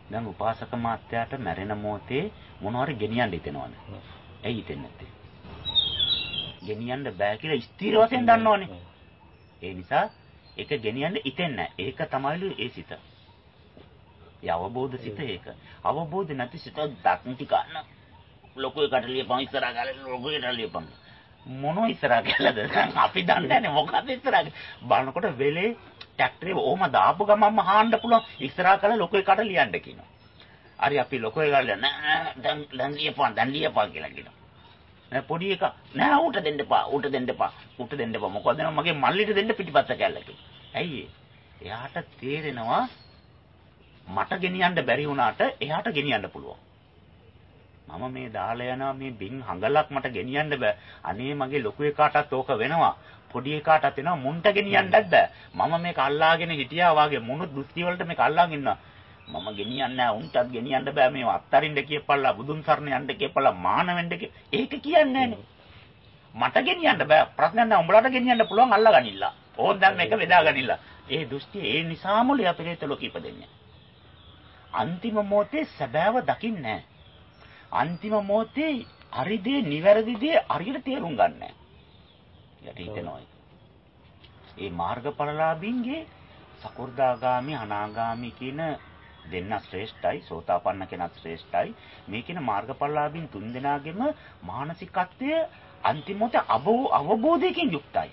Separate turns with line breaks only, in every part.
දැන් උපාසක මාත්‍යාට මැරෙන මොහොතේ මොනවාරි ගෙනියන්න හිතෙනවද? ඇයි හිතෙන්නේ නැත්තේ? ගෙනියන්න බෑ කියලා ස්ථිර වශයෙන් දන්නවනේ. ඒ නිසා ඒක ගෙනියන්න හිතෙන්නේ නැහැ. ඒක තමයිලු ඒ සිත. ඒ අවබෝධ සිත ඒක. අවබෝධ නැති සිත දක්න්ටි ගන්න. ලොකු එකට ලියපන් ඉස්සරහා ගාලා ලොකු එකට ලියපන්. මොනෝ ඉස්සරහා ගාලාද? අපි දන්නේ නැහැ මොකක්ද ඉස්සරහා. බලනකොට වෙලේ ට්‍රැක්ටරේ ඕම දාපු ගමන්ම හාන්න පුළුවන් ඉස්සරහා කරලා ලොකු එකට ලියන්න කියනවා. හරි අපි ලොකු එකට නෑ දැන් ලියපන් කියලා කියනවා. පොඩි එක නෑ ඌට දෙන්න එපා. මොකද මගේ මල්ලිට දෙන්න පිටිපස්ස කැල්ල කියලා. ඇයි එයාට තේරෙනවා මට ගෙනියන්න බැරි වුණාට එයාට ගෙනියන්න පුළුවන්. මම මේ දාලා යනවා මේ බින් හඟලක් මට ගෙනියන්න බෑ. අනේ මගේ ලොකු එකාටත් ඕක වෙනවා. පොඩි එකාටත් එනවා මුන්ට ගෙනියන්නත් බෑ. මම මේක අල්ලාගෙන හිටියා වාගේ මොන දෘෂ්ටි වලට මේක අල්ලාගෙන ඉන්නවා. මම ගෙනියන්නේ නැහැ උන්ටත් ගෙනියන්න බෑ මේව අත්තරින්ද කියපල්ලා බුදුන් සරණ යන්න කියපල්ලා මාන වෙන්න ඒක කියන්නේ නැහනේ. මට ගෙනියන්න බෑ ප්‍රශ්නයක් නැහැ උඹලට ගෙනියන්න පුළුවන් අල්ලගනින්න. ඕන් දැන් මේක බෙදාගනින්න. ඒ දෘෂ්ටි ඒ නිසාමලු අපිට ලෝක ඉපදෙන්නේ. අන්තිම මොහොතේ සැබෑව දකින්නේ නැහැ. අන්තිම මොහොතේ හරිදේ නිවැරදි දේ හරියට තේරුම් ගන්න නැහැ. යට හිතනවා ඒක. ඒ මාර්ගඵලලාභින්ගේ සකෘදාගාමි අනාගාමි කියන දෙන්න ශ්‍රේෂ්ඨයි සෝතාපන්න කෙනත් ශ්‍රේෂ්ඨයි මේ කියන මාර්ගඵලලාභින් තුන්දෙනාගේම මානසිකත්වය අන්තිම මොහොතේ අවබෝධයකින් යුක්තයි.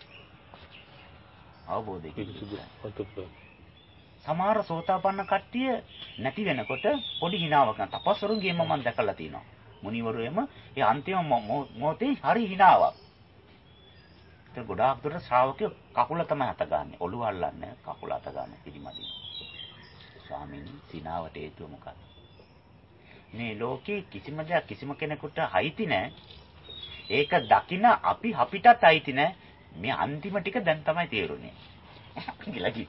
අවබෝධයකින් යුක්තයි. සමහර සෝතාපන්න කට්ටිය නැති වෙනකොට පොඩි හිනාවක් ගන්න. තපස්වරුන්ගේම මම දැකලා තියෙනවා. මුනිවරුෙම ඒ අන්තිම මොහොතේ හරි හිනාවක්. ඒක ගොඩාක් දුරට ශ්‍රාවකයෝ කකුල තමයි අත ගන්න. ඔළුව අල්ලන්නේ කකුල අත ගන්න පිළිමදින. ස්වාමීනි සිනාවට හේතුව මොකක්ද? මේ ලෝකේ කිසිම දෙයක් කිසිම කෙනෙකුට අයිති නැහැ. ඒක දකින අපිටත් අයිති නැහැ. මේ අන්තිම ටික දැන් තමයි තේරුනේ. ගිලකි.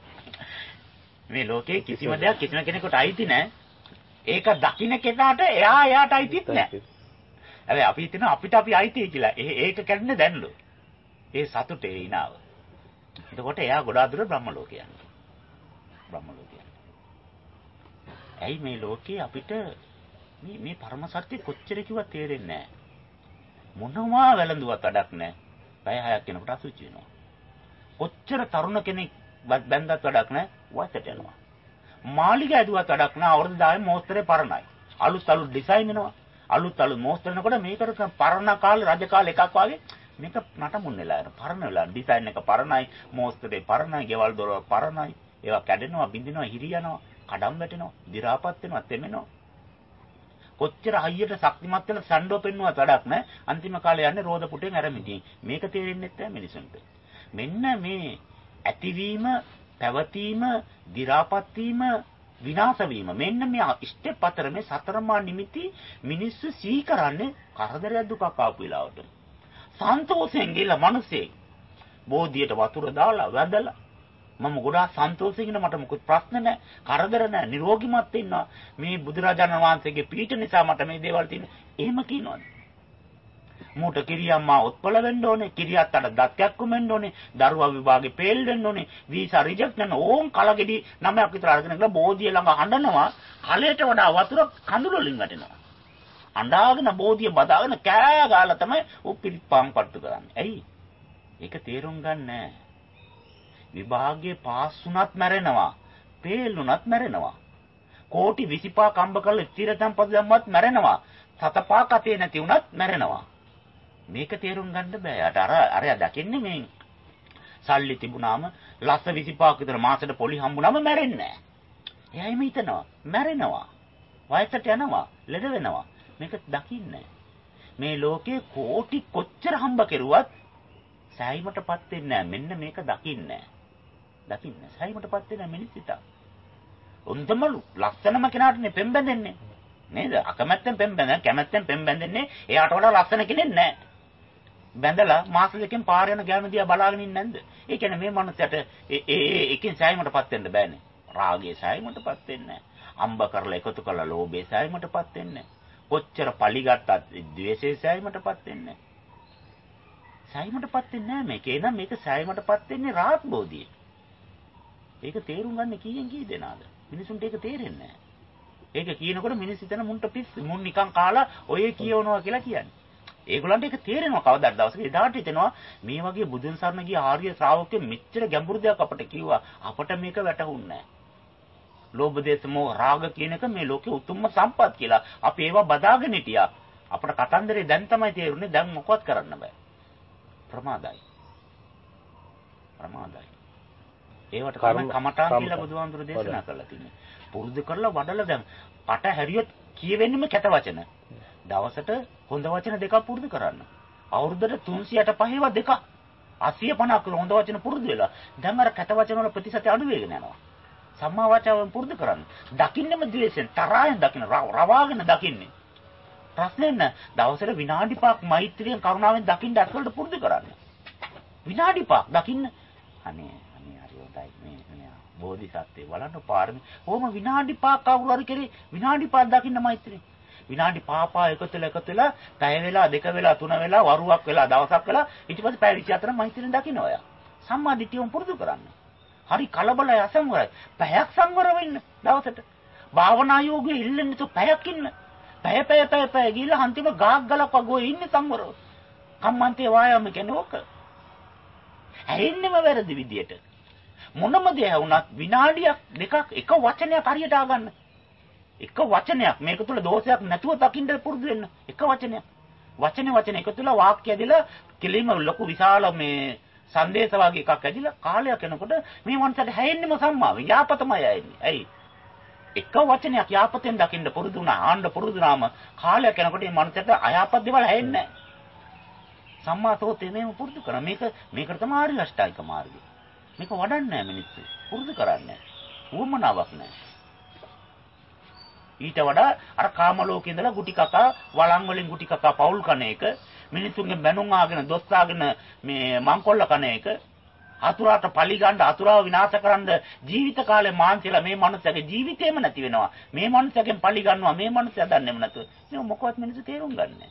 මේ ලෝකේ කිසිම දෙයක් කිසිම කෙනෙකුට අයිති නැහැ. ඒක දකින්න කෙනාට එයාට අයිතිත් නැහැ. හැබැයි අපි හිතන අපිට අයිතියි කියලා. ඒක කියන්නේ දැන්ලු. ඒ සතුටේ ඉනාව. එතකොට එයා ගොඩාක් දුර බ්‍රහ්ම ලෝකේ යනවා. බ්‍රහ්ම ලෝකේ යනවා. ඇයි මේ ලෝකේ අපිට මේ පරම සත්‍ය කොච්චර කිව්වත් තේරෙන්නේ නැහැ. මොනවා වැළඳුවත් වැඩක් නැහැ. පැය 6ක් යනකොට අසුචි වෙනවා. කොච්චර තරුණ කෙනෙක් බැන්දත් වැඩක් නැහැ. වයසට යනවා. මාලිග ඇදුවත් වැඩක් නැහැ. අවුරුදු 10 මෝස්තරේ පරණයි. අලුත් ඩිසයින් එනවා. අලුත් මෝස්තර එනකොට මේකට පරණ කාලේ රජ කාලේ එකක් වගේ මේක නටමුන් වෙලා යන පරණ වෙලා ඩිසයින් එක පරණයි මෝස්තරේ පරණයි ගෙවල් දොරවල් පරණයි ඒවා කැඩෙනවා බින්දිනවා හිරියනවා කඩම් වැටෙනවා දි รา පත් වෙනවා තෙමෙනවා කොච්චර හයියට ශක්තිමත් වෙන සම්ඩෝ පෙන්නුවත් වැඩක් නැහැ අන්තිම කාලේ යන්නේ රෝද පුටෙන් ඇරමිටින් මේක තේරෙන්නේ නැහැ මිනිසුන්ට මෙන්න මේ ඇතිවීම පැවතීම දි รา පත් වීම විනාශ වීම මෙන්න මේ ස්ටෙප් අතර මේ සතරමා නිමිති මිනිස්සු සිහි කරන්නේ කරදරයක් දුකක් ආපු වෙලාවට සන්තෝෂයෙන් ගිහලා මිනිස්සේ බෝධියට වතුර දාලා වැදලා මම ගොඩාක් සන්තෝෂයෙන් මට මොකුත් ප්‍රශ්න නැහැ කරදර නැහැ නිරෝගීමත් ඉන්නවා මේ බුදුරජාණන් වහන්සේගේ පීඨ නිසා මට මේ දේවල් තියෙන එහෙම කියනවාද මූට කිරියම්මා උත්පල වෙන්න ඕනේ කිරියත් අර දත්යක් කුමෙන්න ඕනේ දරුවා විභාගේ ෆේල් වෙන්න ඕනේ වීසා රිජෙක්ට් කරන ඕම් කලගෙඩි 9ක් විතර අරගෙන ගිහලා බෝධිය ළඟ හඬනවා කලයට වඩා වතුර කඳුළු වලින් වැටෙනවා අඬාගෙන බෝධිය බදාගෙන කෑ ගාලා තමයි උපිරිත් පාම් පට්ටු කරන්නේ ඇයි ඒක තේරුම් ගන්නෑ විභාගයේ පාස් වුණත් මැරෙනවා ෆේල් වුණත් මැරෙනවා කෝටි 25 කම්බ කරලා ස්ථිරතම් පද දැම්මත් මැරෙනවා සතපාක අතේ නැති වුණත් මැරෙනවා මේක තේරුම් ගන්න බෑ. අරයා දකින්නේ මේ සල්ලි තිබුණාම ලස්ස 25ක් විතර මාසෙට පොලි හම්බුනම මැරෙන්නේ නෑ. එයා එමෙ හිතනවා මැරෙනවා. වයසට යනවා, ලෙඩ වෙනවා. මේක දකින්නේ මේ ලෝකේ කෝටි කොච්චර හම්බ කෙරුවත් සෑයීමටපත් වෙන්නේ නෑ. මෙන්න මේක දකින්නේ දකින්නේ සෑයීමටපත් වෙන මිනිස්සිත. උන්දම ලස්සනම කෙනාටනේ පෙම් බැඳෙන්නේ. නේද? අකමැත්තෙන් පෙම් බැඳෙන, කැමැත්තෙන් පෙම් බැඳෙන්නේ එයාට වඩා ලස්සන කෙනෙක් නෑ. බැඳලා මාස දෙකෙන් පාර යන ගෑනු දිහා බලාගෙන ඉන්නේ නැන්ද? ඒ කියන්නේ මේ මනුස්සයට එකෙන් සෑයීමටපත් වෙන්න බෑනේ. රාගයේ සෑයීමටපත් වෙන්නේ නැහැ. අම්බ කරලා එකතු කරලා ලෝභයේ සෑයීමටපත් වෙන්නේ නැහැ. කොච්චර පලිගත්තත් ද්වේෂයේ සෑයීමටපත් වෙන්නේ නැහැ. සෑයීමටපත් වෙන්නේ නැහැ මේකේ. එහෙනම් මේක සෑයීමටපත් වෙන්නේ රාහත් බෝධියේ. ඒක තේරුම් ගන්න කීයෙන් කී දෙනාද? මිනිසුන්ට ඒක තේරෙන්නේ නැහැ. ඒක කියනකොට මිනිස්සු හිතන මුන්ට පිස්සු. මුන් නිකන් කාලා ඔය කියවනවා කියලා කියන්නේ. ඒගොල්ලන්ට ඒක තේරෙනවා කවදාද දවසක. එදාට හිතෙනවා මේ වගේ බුදුන් සරණ ගිය ආර්ය ශ්‍රාවකයෝ මෙච්චර ගැඹුරු දෙයක් අපට කිව්වා. අපට මේක වැටහුන්නේ නැහැ. ලෝභ දේශ මොහ රාග කියන එක මේ ලෝකේ උතුම්ම සම්පත් කියලා. අපි ඒවා බදාගෙන හිටියා. අපට කතන්දරේ දැන් තමයි තේරුනේ. දැන් මොකවත් කරන්න බෑ. ප්‍රමාදයි. ඒවට තමයි කමඨාන් කියලා බුදුහාමුදුරු දේශනා කරලා තින්නේ. පුරුදු කරලා වඩලා දැන් පට හැරියොත් කියවෙන්නෙම කැත වචන. දවසට හොඳ වචන දෙකක් පුරුදු කරන්න. අවුරුද්දට 365 දෙකක් 80 50 හොඳ වචන පුරුදු වෙලා. දැන් අර කැත වචන වල ප්‍රතිශතය අඩු වෙගෙන යනවා. සම්මා වාචාවෙන් පුරුදු කරන්න. දකින්නෙම ද්වේෂෙන් තරහෙන් දකින්න රවාගෙන දකින්නේ. ප්‍රශ්නේ නැහැ. දවසට විනාඩි 5ක් මෛත්‍රියෙන් කරුණාවෙන් දකින්න අත්වලට පුරුදු කරන්න. විනාඩි 5ක් දකින්න. අනේ හරි හොඳයි මේ බෝධිසත්වේ බලන්න පාරමී. ඕම විනාඩි 5ක් කවුරු හරි කරේ විනාඩි 5ක් දකින්න මෛත්‍රිය. විනාඩි 5 එකතු වෙලා පැය වෙලා දෙක වෙලා තුන වෙලා වරුවක් වෙලා දවසක් වෙලා ඊට පස්සේ පැය 24 මෛත්‍රියෙන් දකින්න ඔය. සම්මා දිට්ඨියම පුරුදු කරන්න. හරි කලබලයි අසංවරයි. පැයක් සංවර වෙන්න දවසට. භාවනා යෝගයේ ඉල්ලන්නේ તો පැයක් ඉන්න. පැය ගිහලා අන්තිම ගාක් ගලක් වගේ ඉන්නේ සංවරව. කම්මන්තේ වායාම කියන්නේ ඕක. ඇහෙන්නෙම වැරදි විදියට. මොනම දෙයක් වුණත් විනාඩියක් දෙකක් එක වචනයක් හරියට ආගන්න. එක වචනයක් මේක තුල දෝෂයක් නැතුව දකින්න පුරුදු වෙන්න. එක වචනයක්. වචන එක තුල වාක්‍ය ඇදලා කෙලින්ම ලොකු විශාල මේ සංදේශ වගේ එකක් ඇදලා කාලයක් යනකොට මේ මනසට හැයෙන්නෙම සම්මාවෙන් යාපතමයි ඇන්නේ. ඇයි? එක වචනයක් යාපතෙන් දකින්න පුරුදු වුණා. ආන්න පුරුදු වුණාම කාලයක් යනකොට මේ මනසට අයාපත් දේවල් හැෙන්නේ නැහැ. සම්මාසෝතේ මේව පුරුදු කරා. මේකට තමයි ආර්ය අෂ්ටාංගික මාර්ගය. මේක වඩන්නේ නැහැ මිනිස්සු. පුරුදු කරන්නේ නැහැ. උවමනාවක් නැහැ. ඊට වඩා අර කාම ලෝකේ ඉඳලා ගුටි කකා වළං වලින් ගුටි කකා පවුල් කන එක මිනිසුන්ගේ බැනුම් ආගෙන දොස් ආගෙන මේ මංකොල්ල කන එක අතුරාට පලි ගන්න අතුරාව විනාශ කරන්න ජීවිත කාලේ මාන්සියලා මේ මනුස්සයාගේ ජීවිතේම නැති වෙනවා මේ මනුස්සයාගෙන් පලි ගන්නවා මේ මනුස්සයා දන්නේම නැතුව මේ මොකවත් මිනිස්සු තේරුම් ගන්නෑ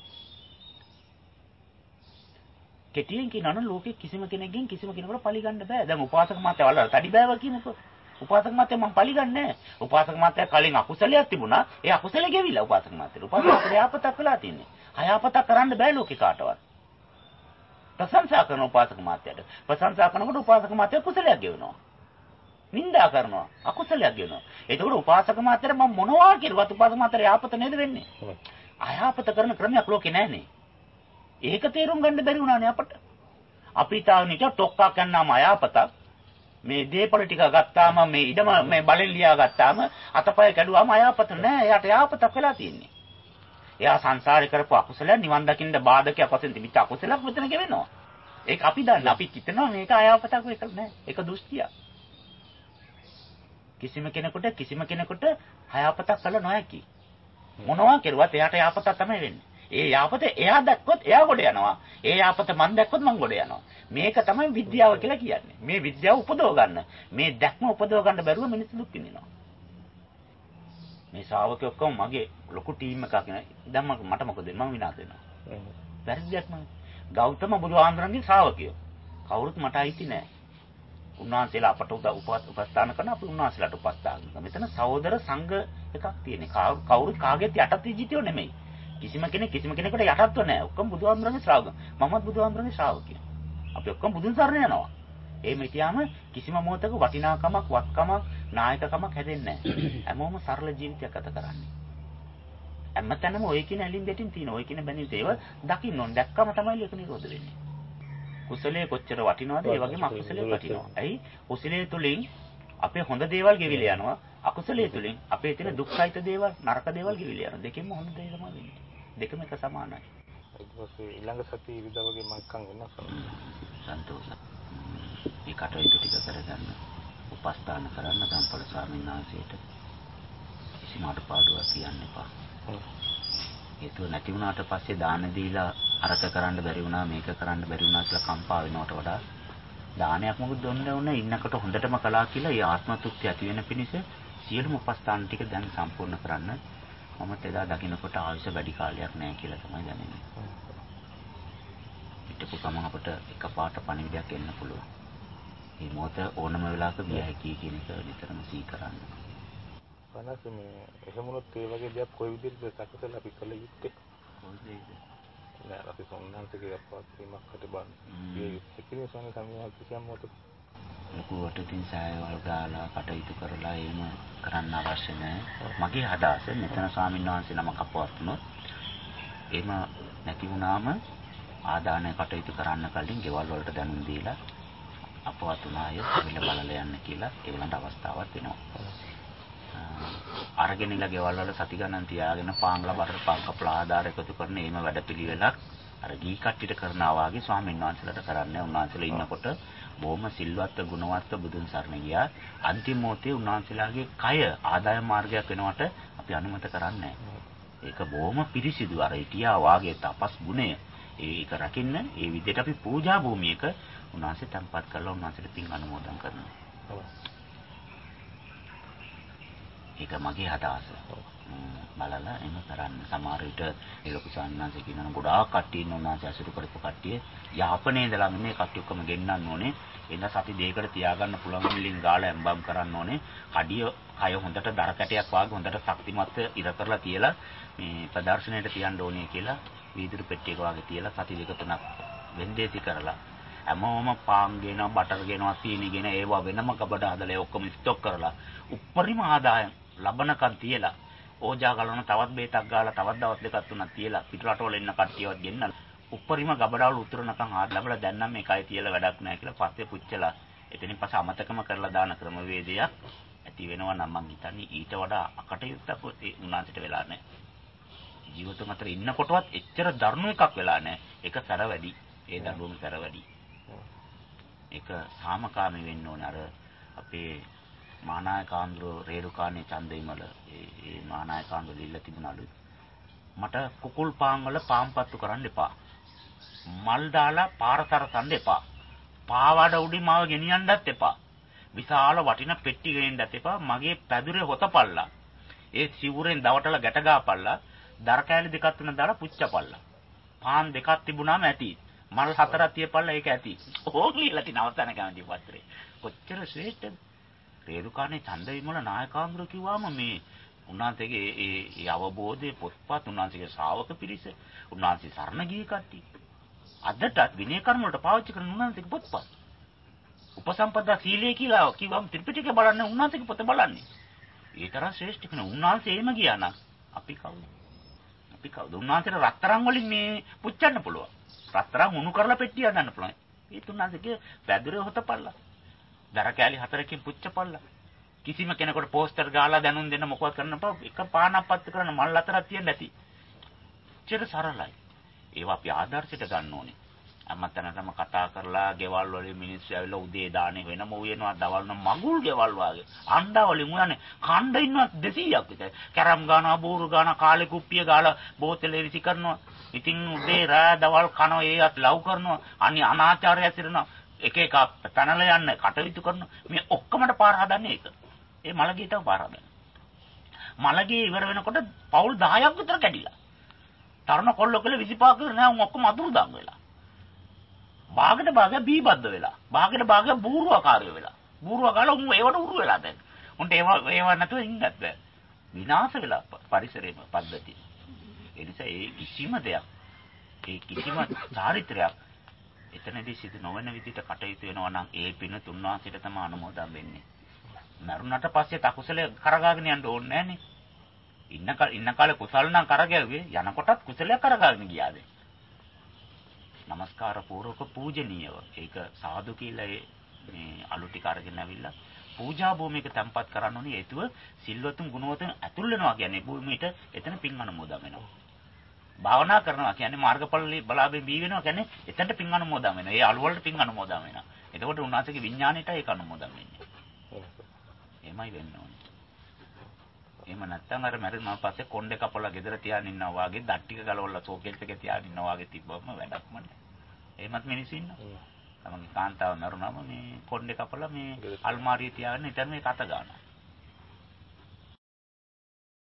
කෙටියෙන් කියනනම් ලෝකේ කිසිම කෙනෙක්ගෙන් කිසිම කෙනෙකුට පලි ගන්න බෑ දැන් උපාසක මාත්‍ය වල තඩි බෑව කියනකො උපාසක මාත්‍ය මම පලි ගන්නෑ උපාසක මාත්‍ය කලින් අකුසලයක් තිබුණා ඒ අකුසල ගෙවිලා උපාසක මාත්‍යට උපාසක මාත්‍ය යාපතක් වෙලා තින්නේ අයාපතක් කරන්න බෑ ලෝකේ කාටවත් ප්‍රශංසා කරන උපාසක මාත්‍යට ප්‍රශංසා කරනකොට උපාසක මාත්‍ය කුසලයක් ගෙවනවා නින්දා කරනවා අකුසලයක් ගෙවනවා එතකොට උපාසක මාත්‍යට මම මොනවා කිරුවත් උපාසක මාත්‍යට යාපත නේද වෙන්නේ අයාපත කරන ක්‍රමයක් ලෝකේ නැහනේ ඒක තේරුම් ගන්න බැරි වුණානේ අපට අපි තාවනිට ටොක්කක් යන්නාම අයාපතක් මේ දීපල ටික ගත්තාම මේ ඉඩම මේ බලෙන් ලියා ගත්තාම අතපය කැඩුවාම අයාපත නෑ එයාට යාපතක් වෙලා තියෙන්නේ එයා සංසාරේ කරපු අකුසලයන් නිවන් දකින්න බාධකයක් වශයෙන් තිබිච්ච අකුසලයක් මෙතන ගෙවෙනවා. ඒක අපි දන්න. අපි හිතනවා මේක අයාපතක් වෙක නෑ. ඒක දෘෂ්ටියක්. කිසිම කෙනෙකුට අයාපතක් කළ නොහැකි. මොනවා කෙරුවත් එයාට යාපතක් තමයි වෙන්නේ. ඒ යාපත එයා දැක්කොත් එයා ගොඩ යනවා. ඒ යාපත මන් දැක්කොත් මං ගොඩ යනවා. මේක තමයි විද්‍යාව කියලා කියන්නේ. මේ විද්‍යාව උපදව ගන්න. මේ දැක්ම උපදව ගන්න බැරුව මිනිස්සු දුක් විඳිනවා. මේ ශ්‍රාවකයෝ ඔක්කොම මගේ ලොකු ටීම් එකක් නේ. දැන් මට මොකද වෙන්නේ? මම විනාශ වෙනවා. වැරදියක් මම. ගෞතම බුදුහාමරන්ගේ ශ්‍රාවකයෝ. කවුරුත් මට අයිති නෑ. උන්වහන්සේලා අපට උපස්ථාන කරන අපි උන්වහන්සේලාට උපස්ථාන කරනවා. මෙතන සහෝදර සංඝ එකක් තියෙන්නේ. කවුරුත් කාගෙත් යටත් විජිතයෝ නෙමෙයි. කිසිම කෙනෙකුට යටත්ව නෑ. ඔක්කොම බුදුහාමරන්ගේ ශ්‍රාවක. මමත් බුදුහාමරන්ගේ ශ්‍රාවකයෝ. අපි ඔක්කොම බුදුන් සරණ යනවා. එහෙම හිටියාම කිසිම මොහොතක වටිනාකමක් වත්කමක් නායකකමක් හැදෙන්නේ නැහැ. හැමෝම සරල ජීවිතයක් ගත කරන්නේ. හැමතැනම ඔය කියන ඇලින් දෙටින් තියෙන ඔය කියන බැඳින දේවල් දකින්න ඕන. දැක්කම තමයි ඒක නිරෝධ වෙන්නේ. කුසලයේ කොච්චර වටිනවද ඒ වගේම අකුසලයේ වටිනවා. ඇයි? කුසලයේ තුලින් අපේ හොඳ දේවල් ගෙවිලා යනවා. අකුසලයේ තුලින් අපේ තියෙන දුක්ඛයිත දේවල් නරක දේවල් ගෙවිලා යනවා. දෙකෙන්ම හොඳ දේ තමයි වෙන්නේ. දෙකම එක සමානයි.
ඊළඟ සතිය ඉරිදා වගේ මංකම් වෙනවා.
සන්තෝෂයි. මේ කටයුතු ටික කරගන්න උපස්ථාන කරන්න ගම්පල ස්වාමීන් වහන්සේට කිසිම අඩපාඩුවක් කියන්න එපා. ඒක නැති වුණාට පස්සේ දාන දීලා අරක කරන්න බැරි වුණා මේක කරන්න බැරි වුණා කියලා කම්පා වෙනවට වඩා දානයක් මොකද දෙන්න ඉන්නකොට හොඳටම කළා කියලා ඒ ආත්ම තෘප්තිය ඇති වෙන පිණිස සියලුම උපස්ථාන ටික දැන් සම්පූර්ණ කරන්න මම එදා දකින්නකොට ආයුෂ වැඩි කාලයක් නැහැ කියලා තමයි දැනෙන්නේ. හිටපු ගමන් අපිට එකපාරට පණිවිඩයක් එන්න පුළුවන්. මේ මොහොත ඕනම වෙලාවක විය හැකියි කියන එක නිතරම සිහි කරන්න.
වනස් මේ එහෙම වුණොත් ඒ වගේ දෙයක් කොයි විදිහටද සකසලා අපි කළ යුත්තේ?
කොහොමද?
නෑ අපි සොන්නාන්තගේ අපවත් වීමක් හදබන්. ඒ එකිනෙක සමග සමග කිසියම් මොකද
ලකුවට තින් සෑයවල් ගාලා කටයුතු කරලා එහෙම කරන්න අවශ්‍ය නැහැ. මගේ අදහස මෙතන ස්වාමීන් වහන්සේ නමක් අපවත් වුණොත් එහෙම නැති වුණාම ආදානය කටයුතු කරන්න කලින් ගෙවල් වලට දැනුම් දීලා අපවත් වුණ අය මෙන්න බලලා යන්න කියලා ඒගොල්ලන්ට අවස්ථාවක් දෙනවා. අරගෙන ඉල ගෙවල් වල සති ගණන් තියාගෙන පාංගලා බඩට පාං කපලා ආධාර එකතු කරන එහෙම වැඩපිළිවෙලක් අර ගී කට්ටියට කරනවා වාගේ ස්වාමීන් වහන්සේලාට කරන්නේ. උන්වහන්සේලා ඉන්නකොට බොහොම සිල්වත් ගුණවත් බුදුන් සරණ ගියා. අන්තිම මොහොතේ උන්වහන්සේලාගේ කය ආදායම් මාර්ගයක් වෙනවට අපි අනුමත කරන්නේ ඒක බොහොම පිරිසිදු අර හිටියා වාගේ තපස් ගුණය. ඒක රකින්න ඒ විදිහට අපි පූජා භූමියක උන්වහන්සේ තැන්පත් කරලා උන්වහන්සේට පින් අනුමෝදන් කරනවා. ඒක මගේ අදහස. බලලා එම කරන්න. සමහර විට ඒ ලොකු සාන්නාංශ කියනවා ගොඩාක් කට්ටිය ඉන්න උන්වහන්සේ අසුරු කරපු කට්ටිය යාපනයේ ඉඳලා මේ කට්ටිය ඔක්කොම ගෙන්නන්න ඕනේ. එන්න සති දෙකකට තියාගන්න පුළුවන් මිලින් ගාලා එම්බම් කරන්න ඕනේ. කඩිය කය හොඳට දර කැටයක් වාගේ හොඳට ශක්තිමත් ඉර කරලා තියලා මේ ප්‍රදර්ශනයට තියන්න ඕනේ කියලා වීදුරු පෙට්ටියක වාගේ තියලා සති දෙක තුනක් වෙන්දේසි කරලා හැමෝම පාන් ගේනවා බටර් ගේනවා සීනි ගෙන ඒවා වෙනම කබඩ හදලා ඔක්කොම ස්ටොක් කරලා උප්පරිම ආදායම් ලබනකන් තියලා ඕජා ගලන තවත් බේතක් ගාලා තවත් දවස් දෙකක් තුනක් තියලා පිටරටවල ඉන්න කට්ටියවත් ගෙන්නලා උප්පරිම ගබඩාවල උතුරනකන් ආද ලැබලා දැන් නම් මේකයි තියලා වැඩක් නැහැ කියලා පස්සේ පුච්චලා එතනින් පස්සේ අමතකම කරලා දාන ක්‍රමවේදයක් ඇති වෙනවා නම් මං හිතන්නේ ඊට වඩා අකටයුත්තක් උන්වහන්සේට වෙලා නැහැ. ජීවිත මතර ඉන්නකොටවත් එච්චර දරුණු එකක් වෙලා නැහැ. ඒක සැර වැඩි. ඒ දඬුවම සැර වැඩි. ඒක සාමකාමී වෙන්න ඕනේ. අර අපේ මානායකාන්ද්‍ර රේරුකාණේ චන්දවිමල ඒ මානායකාන්ද්‍ර දෙල්ල තිබුණලු. මට කුකුල් පාන් වල පාම්පත්තු කරන්න එපා. මල් දාලා පාරතරසන්න එපා. පාවඩ උඩින් මාව ගෙනියන්නත් එපා. විශාල වටින පෙට්ටි ගෙනින්නත් එපා. මගේ පැදුරේ හොතපල්ලා. ඒ සිවුරෙන් දවටලා ගැට ගාපල්ලා. දර කෑලි දෙකක් තුනක් දාලා පුච්චපල්ලා. පාන් දෙකක් තිබුණාම ඇති. මල් හතරක් තියපල්ලා ඒක ඇති. ඕක කියලා තින අවසාන කැමති පත්‍රේ. කොච්චර ශ්‍රේෂ්ඨද? රේරුකාණේ චන්දවිමල නායකාන්ද්‍ර කිව්වම මේ උන්වහන්සේගේ ඒ අවබෝධයේ පොත්පත් උන්වහන්සේගේ ශ්‍රාවක පිරිස උන්වහන්සේ සරණ ගිය කට්ටිය අදටත් විනය කර්ම වලට පාවිච්චි කරන උන්වහන්සේගේ පොත්පත් උපසම්පදා සීලය කියලා කිව්වම ත්‍රිපිටකය බලන්නේ උන්වහන්සේගේ පොත බලන්නේ. ඒ තරම් ශ්‍රේෂ්ඨ කෙනෙක් උන්වහන්සේ එහෙම ගියා නම් අපි කවුද? අපි කවුද? උන්වහන්සේට රත්තරන් වලින් මේ පුච්චන්න පුළුවන්. රත්තරන් උණු කරලා පෙට්ටිය හදන්න පුළුවන්. ඒ උන්වහන්සේගේ පැදුරේ හොතපල්ලා. දර කෑලි හතරකින් පුච්චපල්ලා. කිසිම කෙනෙකුට පෝස්ටර් ගාලා දැනුම් දෙන්න මොකවත් කරන්න බෑ. එක පානක් පත්තු කරන මල් හතරක් තියන්න ඇති. චිර සරලයි. ඒවා අපි ආදර්ශයට ගන්න ඕනේ. අම්මතනටම කතා කරලා ගෙවල් වලින් මිනිස්සු ඇවිල්ලා උදේ දානේ වෙනම උයනවා දවල්න මගුල් ගෙවල් වාගේ. අණ්ඩාවලින් උයන්නේ කණ්ඩ ඉන්නවා 200ක් විතර. කැරම් ගානවා බෝරු ගානවා කාලේ කුප්පිය ගාලා බෝතලේ විසි කරනවා. ඉතින් උදේ රෑ දවල් කනවා ඒත් ලව් කරනවා. අනි අනාචාරය ඇසිරෙනවා. එක එක පැනලා යන්න කටයුතු කරනවා. මේ ඔක්කොමඩ පාර හදන්නේ ඒක. ඒ මලගියටම පාර හදන්නේ. මලගිය ඉවර වෙනකොට පවුල් 10ක් විතර කැඩිලා. තරණ කොල්ලකල 25 කර නෑ උන් ඔක්කොම අතුරු දන් වෙලා. භාගයට භාගය බීබද්ද වෙලා. භාගයට භාගය බූරුවකාරයෝ වෙලා. බූරුව ගාලා උන් ඒවට උරු වෙලා දැන්. උන්ට ඒව නැතුව ඉන්නත් බෑ. විනාශ වෙලා පරිසරයේ පද්ධතිය. ඒ නිසා ඒ කිසිම දෙයක් ඒ කිසිම චාරිත්‍රයක් එතනදී සිදු නොවන විදිහට කටයුතු වෙනවා නම් ඒ පින තුන්වාසයට තමයි අනුමෝදන් වෙන්නේ. මරුණට පස්සේ තකුසලේ කරගාගෙන යන්න ඕනේ නැහනේ. ඉන්න කාලේ කුසල නම් කරගැව්වේ යනකොටත් කුසලයක් කරගාගෙන ගියාද? නමස්කාර පූර්වක පූජනීයව. ඒක සාදු කියලා මේ අලු ටික අරගෙන ඇවිල්ලා පූජා භූමියක තැන්පත් කරන්න ඕනේ. හේතුව සිල්වතුන් ගුණවතුන් ඇතුල් වෙනවා කියන්නේ භූමියට එතන පින් අනුමෝදන් වෙනවා. භාවනා කරනවා කියන්නේ මාර්ගඵල බලාපෙ බී වෙනවා කියන්නේ එතනට පින් අනුමෝදන් වෙනවා. ඒ අලු වලට පින් අනුමෝදන් වෙනවා. එතකොට උන්වහන්සේගේ විඥාණයට ඒක අනුමෝදන් වෙන්නේ. එහෙමයි වෙන්න ඕනේ. එහෙම නැත්නම් අර මැරුණා පස්සේ කොණ්ඩේ කපලා ගෙදර තියාගෙන ඉන්නවා වාගේ දත් ටික ගලවලා සෝකේස් එකේ තියාගෙන ඉන්නවා වාගේ තිබ්බම වැඩක්ම නැහැ. එහෙමත් මිනිස්සු ඉන්නවා. තමන්ගේ කාන්තාව මැරුණාම මේ කොණ්ඩේ කපලා මේ අල්මාරියේ තියාගෙන ඉතින් මේ කත ගන්නවා.